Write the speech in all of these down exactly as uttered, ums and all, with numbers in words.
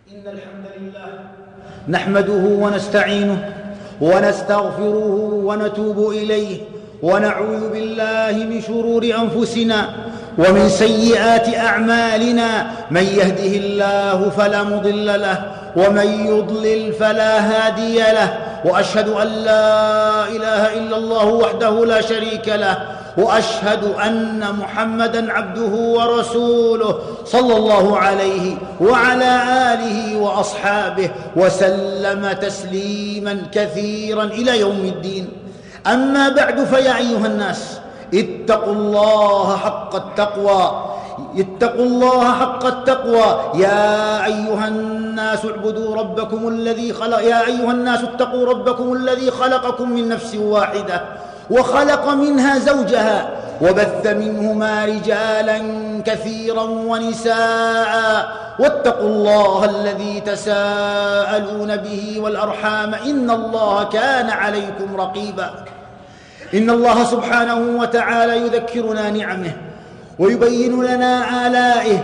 إن الحمد لله نحمده ونستعينه ونستغفره ونتوب إليه ونعوذ بالله من شرور أنفسنا ومن سيئات أعمالنا. من يهده الله فلا مضل له ومن يضلل فلا هادي له، وأشهد أن لا إله إلا الله وحده لا شريك له، وأشهد أن محمدًا عبده ورسوله صلى الله عليه وعلى آله وأصحابه وسلم تسليمًا كثيرًا إلى يوم الدين. أما بعد، فيا أيها الناس اتقوا الله حق التقوى اتقوا الله حق التقوى يا أيها الناس اعبدوا ربكم الذي خلق يا أيها الناس اتقوا ربكم الذي خلقكم من نفس واحدة وخلق منها زوجها وبث منهما رجالا كثيرا ونساء، واتقوا الله الذي تساءلون به والأرحام إن الله كان عليكم رقيبا. إن الله سبحانه وتعالى يذكرنا نعمه ويبين لنا آلائه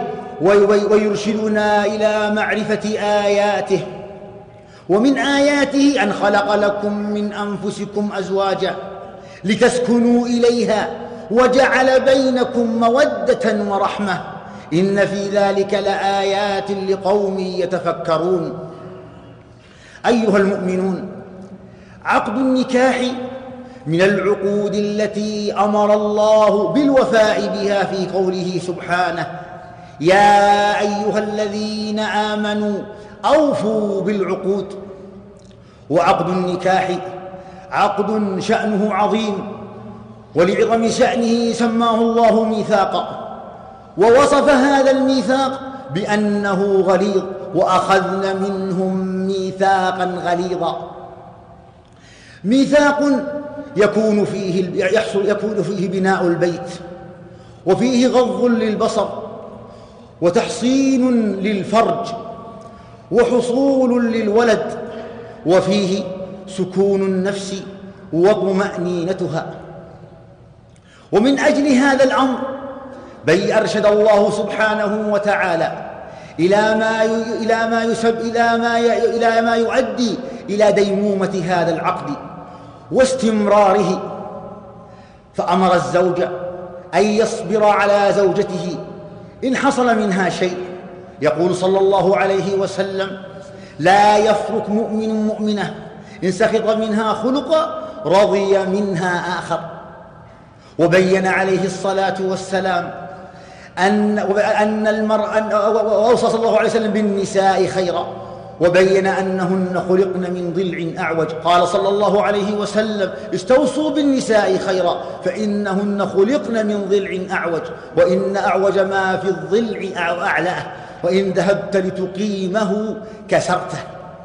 ويرشدنا إلى معرفة آياته. ومن آياته أن خلق لكم من أنفسكم أزواجا لتسكنوا إليها وجعل بينكم مودة ورحمة، إن في ذلك لآيات لقوم يتفكرون. أيها المؤمنون، عقد النكاح من العقود التي أمر الله بالوفاء بها في قوله سبحانه: يا أيها الذين آمنوا أوفوا بالعقود. وعقد النكاح عقد شأنه عظيم، ولعظم شأنه سماه الله ميثاقا، ووصف هذا الميثاق بأنه غليظ، وأخذن منهم ميثاقا غليظا. ميثاق يكون فيه يحصل يكون فيه بناء البيت، وفيه غض للبصر، وتحصين للفرج، وحصول للولد، وفيه سكون النفس وطمأنينتها. ومن أجل هذا الأمر بل أرشد الله سبحانه وتعالى إلى ما إلى ما يسب إلى ما إلى ما يؤدي إلى ديمومة هذا العقد واستمراره، فأمر الزوج أن يصبر على زوجته إن حصل منها شيء. يقول صلى الله عليه وسلم: لا يفرق مؤمن مؤمنة إن سخط منها خلقا رضي منها آخر. وبين عليه الصلاة والسلام أن أن المرأة وأوصى صلى الله عليه وسلم بالنساء خيرا، وبين أنهن خلقن من ضلع أعوج. قال صلى الله عليه وسلم: استوصوا بالنساء خيرا فإنهن خلقن من ضلع أعوج، وإن أعوج ما في الضلع أعلاه، وإن ذهبت لتقيمه كسرته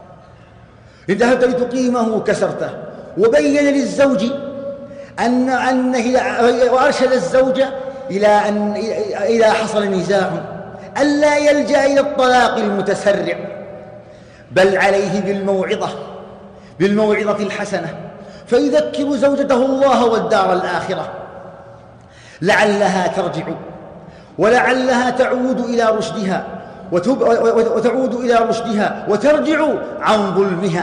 إن ذهبت لتقيمه كسرته. وبين للزوج أن أن وأرشد الزوج إلى أن إذا حصل نزاع ألا يلجأ إلى الطلاق المتسرع، بل عليه بالموعظة بالموعظة الحسنة، فيذكر زوجته الله والدار الآخرة، لعلها ترجع ولعلها تعود إلى رشدها وتعود إلى رشدها وترجع عن ظلمها.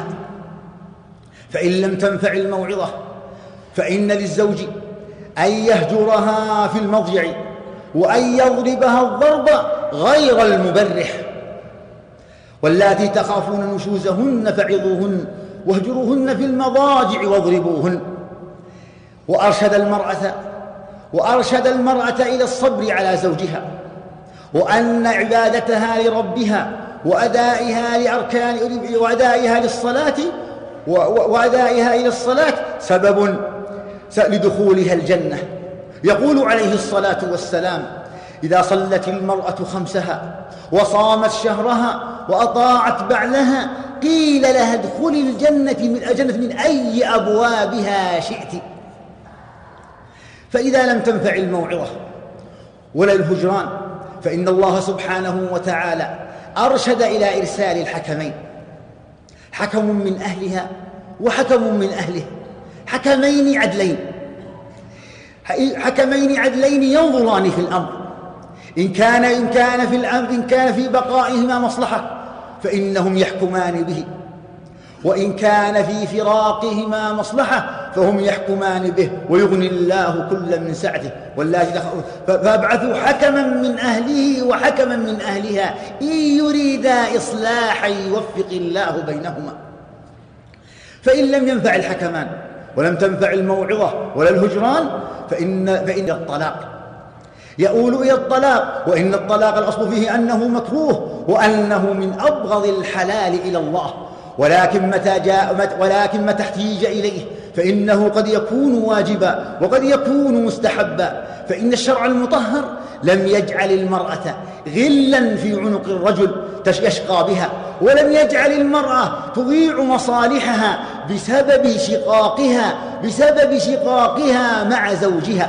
فإن لم تنفع الموعظة فإن للزوج أن يهجرها في المضجع، وأن يضربها الضرب غير المبرح. واللاتي تخافون نشوزهن فعظوهن واهجروهن في المضاجع واضربوهن. وأرشد المرأة وأرشد المرأة إلى الصبر على زوجها، وأن عبادتها لربها وأدائها لأركان وأدائها للصلاة وأدائها إلى الصلاة سبب لدخولها الجنة. يقول عليه الصلاة والسلام: إذا صلت المرأة خمسها وصامت شهرها وأطاعت بعلها قيل لها ادخلي الجنة من الجنة من أي أبوابها شئت. فإذا لم تنفع الموعظة ولا الهجران فإن الله سبحانه وتعالى أرشد إلى إرسال الحكمين، حكم من أهلها وحكم من أهله، حكمين عدلين حكمين عدلين ينظران في الأمر، إن كان إن كان في الأمر إن كان في بقائهما مصلحة فإنهم يحكمان به، وإن كان في فراقهما مصلحة فهم يحكمان به، ويغني الله كل من سعته. والله فابعثوا حكما من أهله وحكما من أهلها إن يريدا إصلاحا يوفق الله بينهما. فإن لم ينفع الحكمان ولم تنفع الموعظة ولا الهجران فإن, فإن الطلاق يؤول إلى الطلاق، وإن الطلاق الأصل فيه أنه مكروه وأنه من أبغض الحلال إلى الله، ولكن متى جاء ولكن متى احتيج إليه فإنه قد يكون واجبا وقد يكون مستحبا. فإن الشرع المطهر لم يجعل المرأة غلا في عنق الرجل يشقى بها، ولم يجعل المرأة تضيع مصالحها بسبب شقاقها بسبب شقاقها مع زوجها.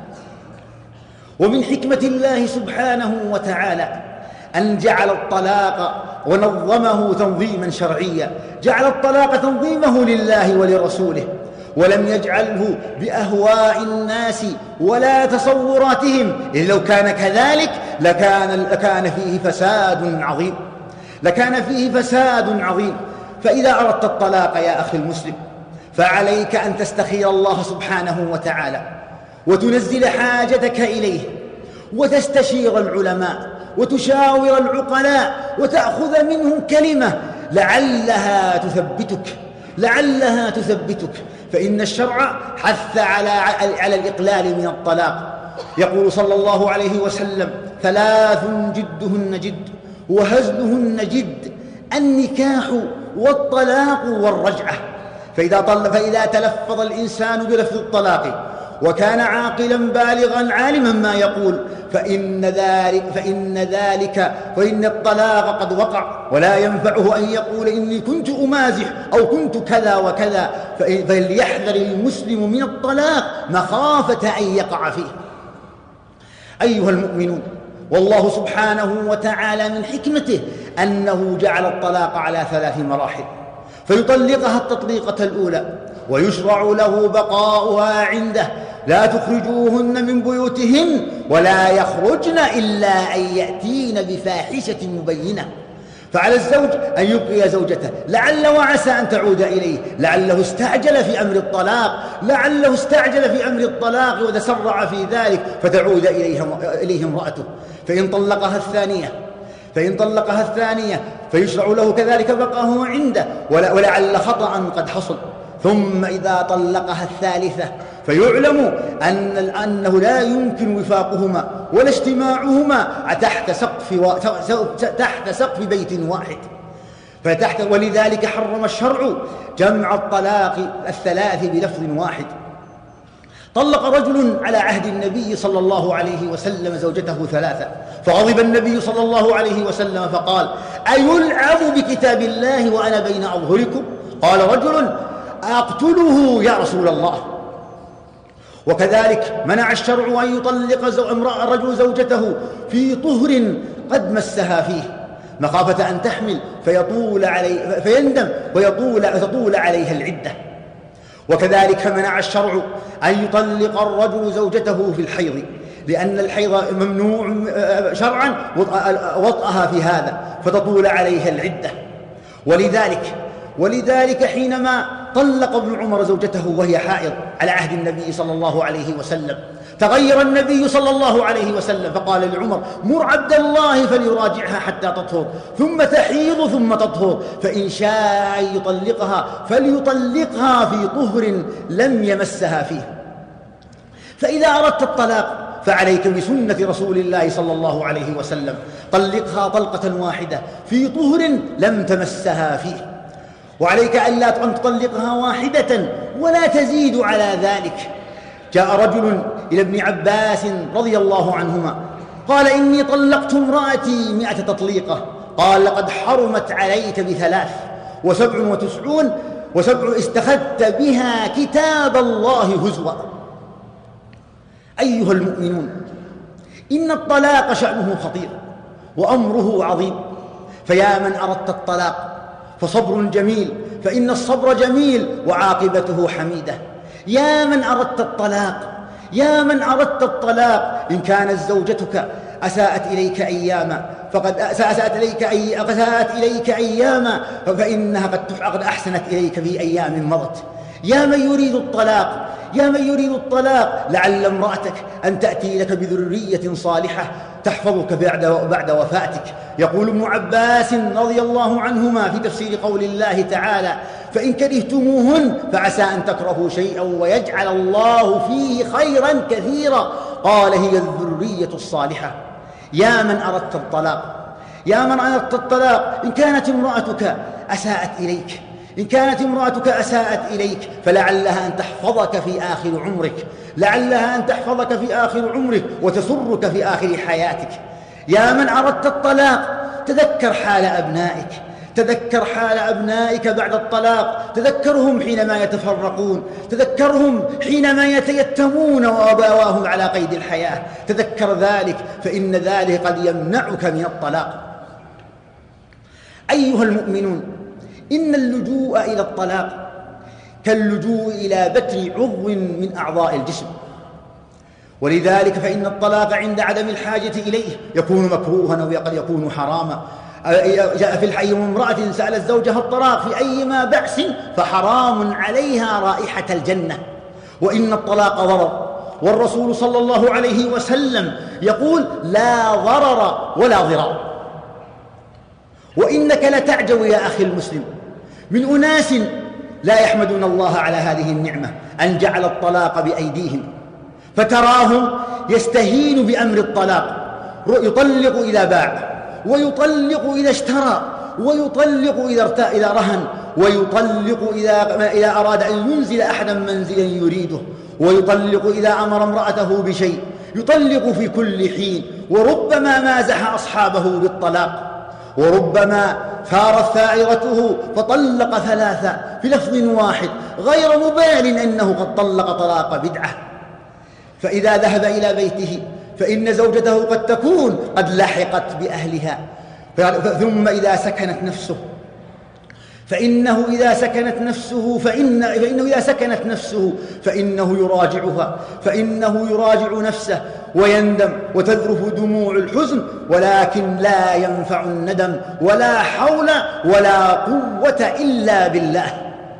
ومن حكمة الله سبحانه وتعالى أن جعل الطلاق ونظمه تنظيما شرعيا، جعل الطلاق تنظيمه لله ولرسوله، ولم يجعله بأهواء الناس ولا تصوراتهم، إذ لو كان كذلك لكان, لكان فيه فساد عظيم لكان فيه فساد عظيم. فإذا أردت الطلاق يا أخي المسلم فعليك أن تستخير الله سبحانه وتعالى وتنزل حاجتك إليه وتستشير العلماء وتشاور العقلاء وتأخذ منهم كلمة لعلها تثبتك لعلها تثبتك فإن الشرع حث على على الإقلال من الطلاق. يقول صلى الله عليه وسلم: ثلاث جدهن جد وهزلهن جد، النكاح والطلاق والرجعة. فإذا, طل فإذا تلفظ الإنسان بلفظ الطلاق وكان عاقلا بالغا عالما ما يقول فإن ذلك, فإن ذلك فإن الطلاق قد وقع، ولا ينفعه أن يقول إني كنت أمازح أو كنت كذا وكذا، فليحذر المسلم من الطلاق مخافة أن يقع فيه. أيها المؤمنون، والله سبحانه وتعالى من حكمته أنه جعل الطلاق على ثلاث مراحل، فيطلقها التطليقة الأولى ويشرع له بقاؤها عنده، لا تخرجوهن من بيوتهن ولا يخرجن إلا أن يأتين بفاحشة مبينة. فعلى الزوج أن يبقي زوجته لعل وعسى أن تعود إليه، لعله استعجل في أمر الطلاق لعله استعجل في أمر الطلاق وتسرع في ذلك فتعود إليه امرأته. فإن طلقها الثانية فإن طلقها الثانية فيشرع له كذلك بقاؤه عنده ولعل خطأ قد حصل. ثم إذا طلقها الثالثة فيعلم أن أنه لا يمكن وفاقهما ولا اجتماعهما تحت سقف و... تحت سقف بيت واحد، فتحت ولذلك حرم الشرع جمع الطلاق الثلاث بلفظ واحد. طلق رجل على عهد النبي صلى الله عليه وسلم زوجته ثلاثة، فغضب النبي صلى الله عليه وسلم فقال: أيلعب بكتاب الله وأنا بين أظهركم؟ قال رجل: أقتله يا رسول الله. وكذلك منع الشرع أن يطلق الرجل زوجته في طهر قد مسها فيه مخافة أن تحمل فيطول علي فيندم ويطول فتطول عليها العدة. وكذلك منع الشرع أن يطلق الرجل زوجته في الحيض، لأن الحيض ممنوع شرعا وطئها في هذا فتطول عليها العدة. ولذلك ولذلك حينما طلق ابن عمر زوجته وهي حائض على عهد النبي صلى الله عليه وسلم تغير النبي صلى الله عليه وسلم فقال لعمر: مر عبد الله فليراجعها حتى تطهر ثم تحيض ثم تطهر، فإن شاء أن يطلقها فليطلقها في طهر لم يمسها فيه. فإذا أردت الطلاق فعليك بسنة رسول الله صلى الله عليه وسلم، طلقها طلقة واحدة في طهر لم تمسها فيه، وعليك ألا تطلقها واحدة ولا تزيد على ذلك. جاء رجل إلى ابن عباس رضي الله عنهما قال: إني طلقت امرأتي مئة تطليقة. قال: لقد حرمت عليك بثلاث وسبع وتسعون وسبع استخذت بها كتاب الله هزوا. أيها المؤمنون، إن الطلاق شأنه خطير وأمره عظيم، فيا من أردت الطلاق فصبر جميل، فإن الصبر جميل وعاقبته حميدة. يا من أردت الطلاق يا من أردت الطلاق إن كانت زوجتك أساءت إليك أياما فقد أساءت إليك أي أساءت إليك أياما فإنها قد قد أحسنت إليك في أيام مضت. يا من يريد الطلاق يا من يريد الطلاق لعل امرأتك أن تأتي لك بذرية صالحة تحفظك بعد بعد وفاتك. يقول ابن عباس رضي الله عنهما في تفسير قول الله تعالى: فإن كرهتموهن فعسى أن تكرهوا شيئا ويجعل الله فيه خيرا كثيرا، قال: هي الذرية الصالحة. يا من أردت الطلاق يا من أردت الطلاق إن كانت امرأتك أساءت إليك إن كانت امرأتك أساءت إليك فلعلها أن تحفظك في آخر عمرك لعلها أن تحفظك في آخر عمرك وتسرك في آخر حياتك. يا من أردت الطلاق تذكر حال أبنائك تذكر حال أبنائك بعد الطلاق، تذكرهم حينما يتفرقون، تذكرهم حينما يتيتمون وأبواهم على قيد الحياة، تذكر ذلك فإن ذلك قد يمنعك من الطلاق. أيها المؤمنون، إن اللجوء إلى الطلاق كاللجوء إلى بتر عضو من أعضاء الجسم، ولذلك فإن الطلاق عند عدم الحاجة إليه يكون مكروها وقد يكون حراما. جاء في الحي امرأة سألت زوجها الطلاق في أيما بأس فحرام عليها رائحة الجنة، وإن الطلاق ضرر، والرسول صلى الله عليه وسلم يقول: لا ضرر ولا ضرار. وإنك لتعجب يا أخي المسلم من أناس لا يحمدون الله على هذه النعمة أن جعل الطلاق بأيديهم، فتراهم يستهين بأمر الطلاق، يطلق إذا باع، ويطلق إذا اشترى، ويطلق إذا إذا رهن، ويطلق إذا إذا أراد أن ينزل أحدا منزلا يريده، ويطلق إذا أمر امرأته بشيء، يطلق في كل حين، وربما مازح أصحابه بالطلاق، وربما ثارت ثائرته فطلق ثلاثة في لفظ واحد غير مبال أنه قد طلق طلاق بدعة. فإذا ذهب إلى بيته فإن زوجته قد تكون قد لحقت بأهلها، ثم إذا سكنت نفسه فإنه إذا سكنت نفسه فإن فإنه إذا سكنت نفسه فإنه يراجعها فإنه يراجع نفسه ويندم وتذرف دموع الحزن، ولكن لا ينفع الندم ولا حول ولا قوة إلا بالله.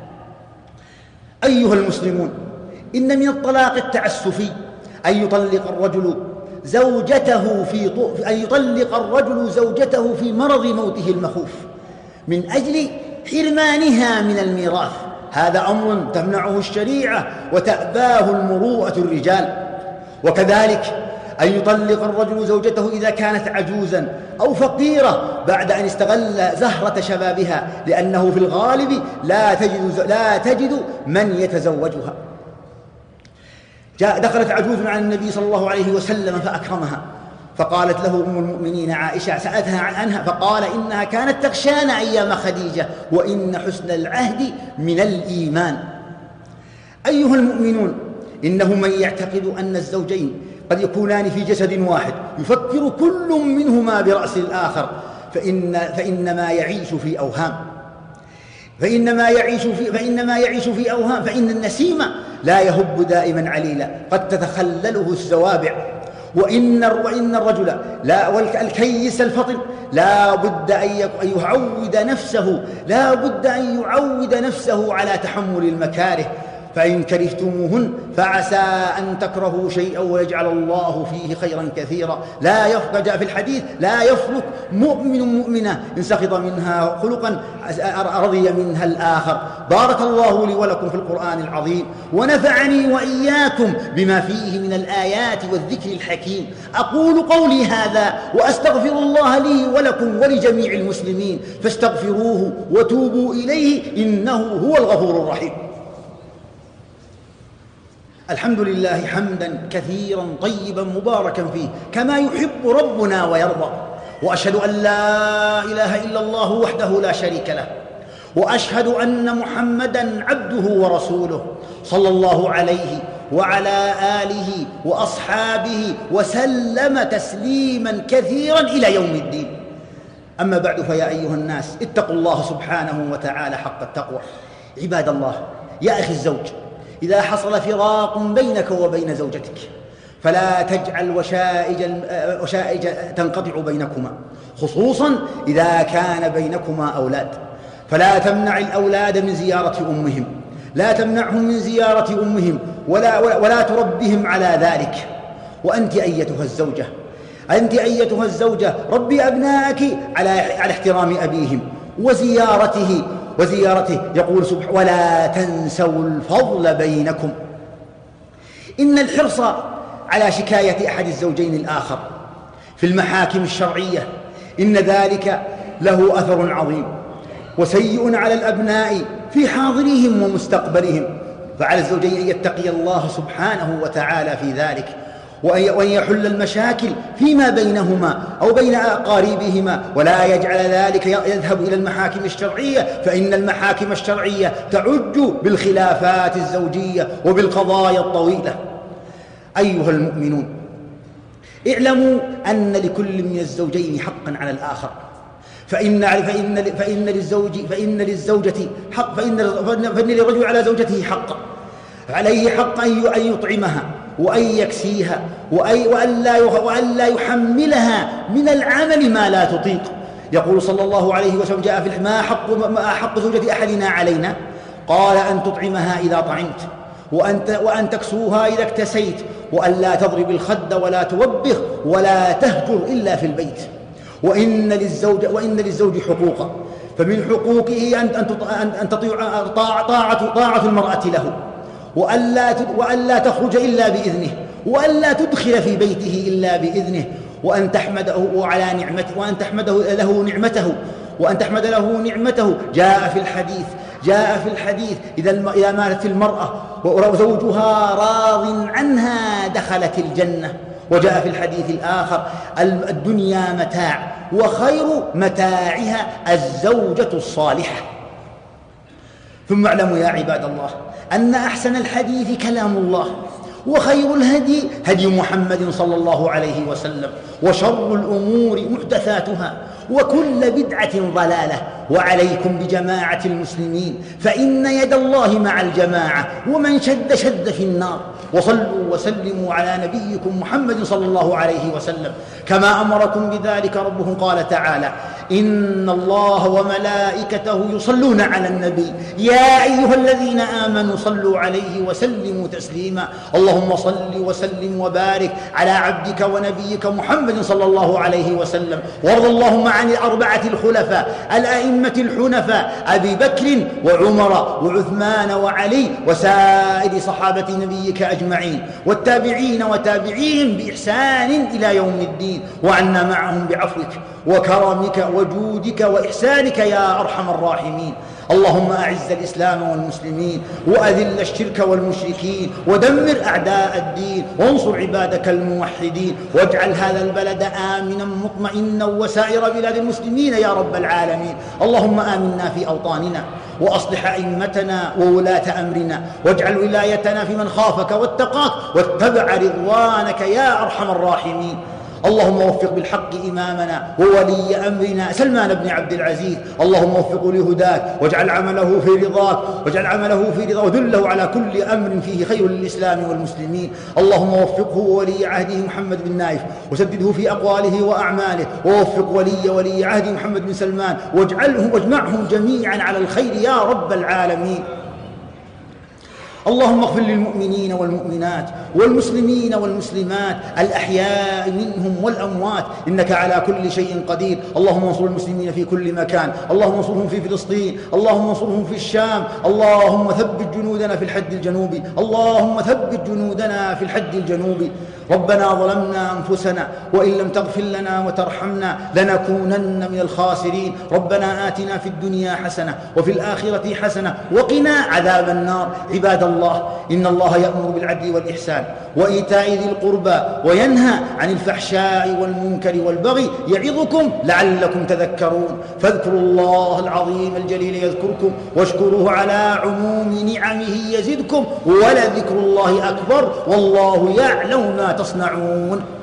أيها المسلمون، إن من الطلاق التعسفي أن يطلق الرجل زوجته في أن يطلق الرجل زوجته في مرض موته المخوف من أجل حرمانها من الميراث. هذا أمر تمنعه الشريعة وتأباه المروءة الرجال. وكذلك أن يطلق الرجل زوجته إذا كانت عجوزا أو فقيرة بعد أن استغل زهرة شبابها، لأنه في الغالب لا تجد, لا تجد من يتزوجها. جاء دخلت عجوز على النبي صلى الله عليه وسلم فأكرمها، فقالت له أم المؤمنين عائشة، سألتها عنها فقال: إنها كانت تغشانا أيام خديجة، وإن حسن العهد من الإيمان. أيها المؤمنون، إنه من يعتقد أن الزوجين قد يكونان في جسد واحد يفكر كل منهما برأس الآخر فإن فإنما يعيش في أوهام فإنما يعيش في فإنما يعيش في أوهام فإن النسيم لا يهب دائما عليلا، قد تتخلله الزوابع. وإن وإن الرجل لا والكيس الفطن لا بد أن يعود نفسه لا بد أن يعود نفسه على تحمل المكاره. فإن كرهتموهن فعسى أن تكرهوا شيئا ويجعل الله فيه خيرا كثيرا. لا يفرق، جاء في الحديث: لا يفرق مؤمن مؤمنة إن سخط منها خلقا رضي منها الآخر. بارك الله لي ولكم في القرآن العظيم، ونفعني وإياكم بما فيه من الآيات والذكر الحكيم. أقول قولي هذا وأستغفر الله لي ولكم ولجميع المسلمين، فاستغفروه وتوبوا إليه إنه هو الغفور الرحيم. الحمد لله حمدا كثيرا طيبا مباركا فيه كما يحب ربنا ويرضى، وأشهد أن لا إله إلا الله وحده لا شريك له، وأشهد أن محمدا عبده ورسوله صلى الله عليه وعلى آله وأصحابه وسلم تسليما كثيرا إلى يوم الدين. أما بعد، فيا أيها الناس، اتقوا الله سبحانه وتعالى حق التقوى. عباد الله، يا أخي الزوج، إذا حصل فراق بينك وبين زوجتك فلا تجعل وشائج, وشائج تنقطع بينكما، خصوصا إذا كان بينكما أولاد. فلا تمنع الأولاد من زيارة أمهم، لا تمنعهم من زيارة أمهم ولا, ولا تربهم على ذلك. وأنت أيتها الزوجة أنت أيتها الزوجة ربي أبنائك على على احترام أبيهم وزيارته وزيارته يقول سبحانه: ولا تنسوا الفضل بينكم. إن الحرص على شكاية أحد الزوجين الآخر في المحاكم الشرعية إن ذلك له أثر عظيم وسيء على الأبناء في حاضرهم ومستقبلهم، فعلى الزوجين أن يتقي الله سبحانه وتعالى في ذلك، وأن يحل المشاكل فيما بينهما أو بين أقاربهما، ولا يجعل ذلك يذهب إلى المحاكم الشرعية، فإن المحاكم الشرعية تعج بالخلافات الزوجية وبالقضايا الطويلة. أيها المؤمنون، اعلموا أن لكل من الزوجين حقا على الآخر، فإن فإن فإن للزوج فإن للزوجة حق فإن فإن للرجل على زوجته حقا، عليه حق أن يطعمها وأن يكسيها وأن لا يحملها من العمل ما لا تطيق. يقول صلى الله عليه وسلم: جاء في ما حق ما حق زوجة أحدنا علينا؟ قال: أن تطعمها إذا طعمت، وأن وأن تكسوها إذا اكتسيت، وأن لا تضرب الخد ولا توبخ ولا تهجر إلا في البيت. وإن للزوج وإن للزوج حقوقا، فمن حقوقه أن أن تطيع طاعة طاعة المرأة له، وألا وألا تخرج إلا بإذنه، وألا تدخل في بيته إلا بإذنه، وأن تحمده على نعمته وأن تحمده له نعمته وأن تحمد له نعمته. جاء في الحديث جاء في الحديث إذا إذا ماتت المرأة وزوجها راض عنها دخلت الجنة. وجاء في الحديث الآخر: الدنيا متاع وخير متاعها الزوجة الصالحة. ثم اعلموا يا عباد الله أن أحسن الحديث كلام الله، وخير الهدي هدي محمد صلى الله عليه وسلم، وشر الأمور محدثاتها، وكل بدعة ضلالة. وعليكم بجماعة المسلمين، فإن يد الله مع الجماعة، ومن شد شد في النار. وصلوا وسلموا على نبيكم محمد صلى الله عليه وسلم كما أمركم بذلك ربكم. قال تعالى: إن الله وملائكته يصلون على النبي يا أيها الذين آمنوا صلوا عليه وسلموا تسليما. اللهم صل وسلم وبارك على عبدك ونبيك محمد صلى الله عليه وسلم. وارض اللهم عن الأربعة الخلفاء الأئمة الحنفاء أبي بكر وعمر وعثمان وعلي وسائر صحابة نبيك أجمعين، والتابعين وتابعين بإحسان إلى يوم الدين، وعنا معهم بعفوك وكرمك وجودك وإحسانك يا أرحم الراحمين. اللهم أعز الإسلام والمسلمين، وأذل الشرك والمشركين، ودمر أعداء الدين، وانصر عبادك الموحدين، واجعل هذا البلد آمنا مطمئنا وسائر بلاد المسلمين يا رب العالمين. اللهم آمنا في أوطاننا، وأصلح أئمتنا وولاة أمرنا، واجعل ولايتنا في من خافك واتقاك واتبع رضوانك يا أرحم الراحمين. اللهم وفق بالحق إمامنا وولي أمرنا سلمان بن عبد العزيز، اللهم وفقه لهداك، واجعل عمله في رضاك واجعل عمله في رضاك ودله على كل أمر فيه خير للإسلام والمسلمين. اللهم وفقه وولي عهده محمد بن نايف، وسدده في أقواله وأعماله، ووفق ولي ولي عهده محمد بن سلمان، واجعلهم واجمعهم جميعا على الخير يا رب العالمين. اللهم اغفر للمؤمنين والمؤمنات والمسلمين والمسلمات الأحياء منهم والأموات، إنك على كل شيء قدير. اللهم انصر المسلمين في كل مكان، اللهم انصرهم في فلسطين، اللهم انصرهم في الشام، اللهم ثبت جنودنا في الحد الجنوبي، اللهم ثبت جنودنا في الحد الجنوبي. ربنا ظلمنا أنفسنا وإن لم تغفر لنا وترحمنا لنكونن من الخاسرين. ربنا آتنا في الدنيا حسنة وفي الآخرة حسنة وقنا عذاب النار. عباد الله، إن الله يأمر بالعدل والإحسان وإيتاء ذي القربى وينهى عن الفحشاء والمنكر والبغي يعظكم لعلكم تذكرون. فاذكروا الله العظيم الجليل يذكركم، واشكروه على عموم نعمه يزدكم، ولذكر الله أكبر والله يعلم ما تصنعون.